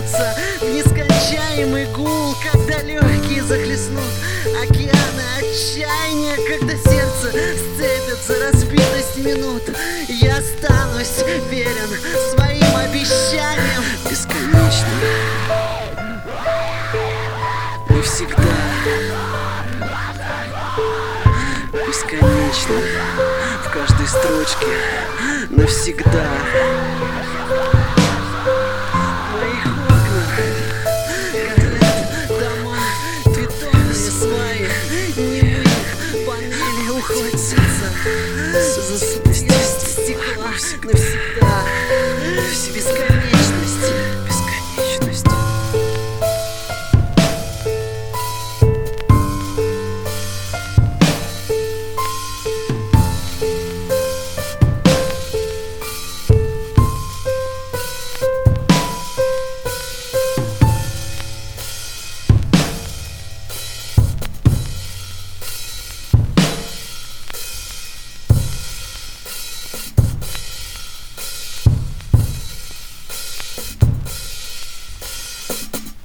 ворваться в нескончаемый гул, когда легкие захлестнут океаны отчаяния, когда сердце сцепится разбитость минут. Я останусь верен своим обещаниям бесконечно, навсегда, бесконечно, в каждой строчке навсегда.